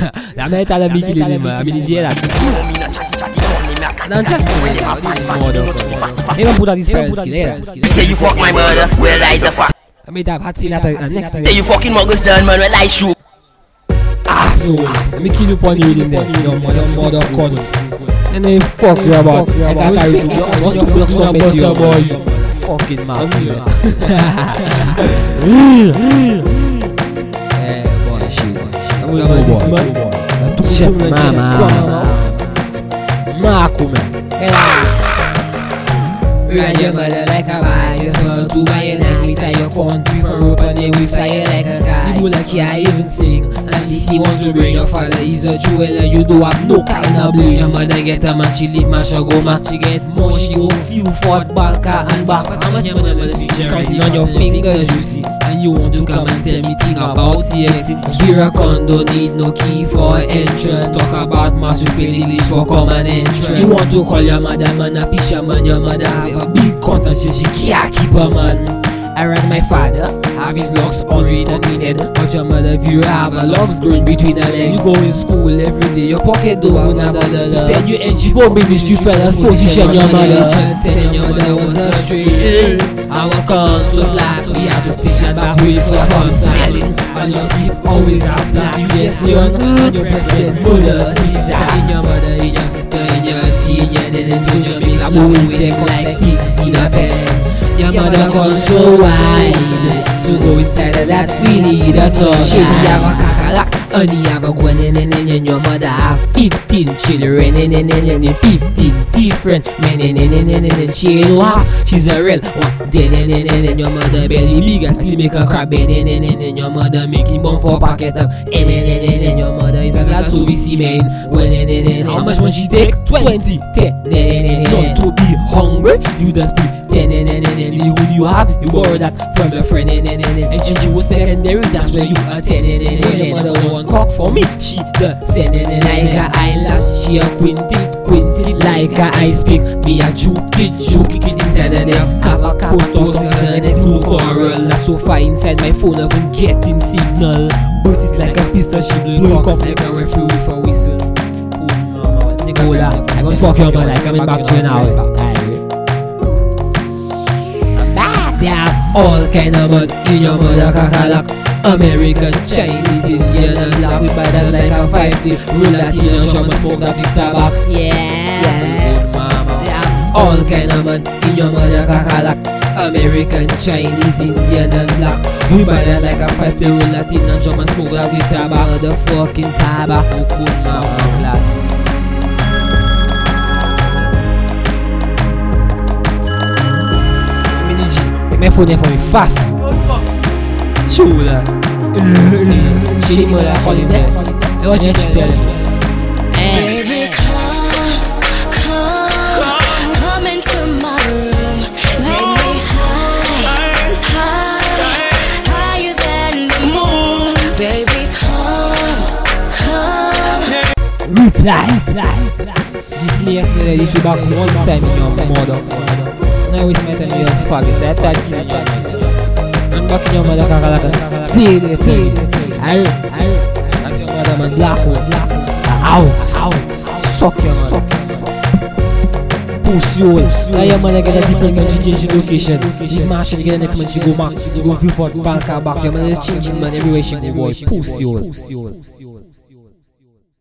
La meta da Mickey Lily, ma mi dice that. Non c'è modo. E non puta di Sfersky, Say you fuck my mother, well lies the fuck. I made that hot scene at the next time. Say you fucking muggles done, man, well I shoot. Asshole. Me kill you for reading there. Your mother cunt. And then fuck you about. I got carried to what's the first comment you boy? Fucking man. Eh boy, shit. I'm gonna this man. Shit, mama. Marco man. Ride your mother like a bike, just for to buy an and we tie your country for rope and then we fly you like a kite. You like yeah, even sing, at least you want to bring your father. He's a jeweler, you do have no kind of blame. Your mother get a man, she leave man, she go back, she get more, she go few fought back and back. How much your mother must be counting on your fingers, you see. And you want to come and tell me thing about sex. Here a condo need no key for entrance. Talk about mass with English for common entrance. You want to call your mother man a fisherman, your mother have a big contact, she can't keep a man. I read my father have his locks unread and needed, but your mother view have a locks growing between her legs. You go in school every day, your pocket do another dollar. You said you NGO ministry fellas position your mother. Telling your mother was a stray. Our cons was like we had to station back way for fun. Smiling and your teeth always have black. You get son and your preferred mother. In your mother, in your sister, in your auntie, in your dad, in your big boy, we take like pigs in a pen. Your mother calls so wide to go inside of that we need a touch. She have a cackalack, honey have a gwen and your mother have 15 children and 15 different men and she don't have, she's a real one. Then your mother belly big and still make a crab and your mother making bomb for pocket up and your mother is a glad so we see man. When how much money she take? 20 10 not to be hungry, you just be 10 who you have, you borrow that from a friend and she was secondary, that's where you attend when your mother won't cook for me, she the send like a eyelash, she a quinted like a ice pick, me a juke it inside of them, have a post office and next no quarrel, that's so far inside my phone of getting signal, bust it like a piece of shit, blow up like a referee for whistle. Hold on, I gonna fuck your mother, coming back to you now. There are all kind of mud in your mother kakalak. American, Chinese, Indian and black. We buy that like a 5-day. Roll that in and shop and smoke that big tobacco. Yeah. There are all kind of mud in your mother kakalak. American, Chinese, Indian and black. We buy that like a 5-day. Roll that in and shop and smoke that big tobacco. The fucking tobacco. Good mama flat. My phone here for me fast. Chula. She mother calling there. I want you to tell me. Baby, come into my room. Take me higher than the moon. Baby, come. Reply. This me yesterday. This you back one time in your mother. Now it's my time you're fucking sad. I'm back in your mother kakalaka. See it. I that's your mother man. Black hole. Out. Suck your mother. Pussy hole. Now your mother get a different man. She change the location. She march she get the next man. She go back. She go feel for bank back. Your mother is changing man everywhere she go. Boy. Pussy hole.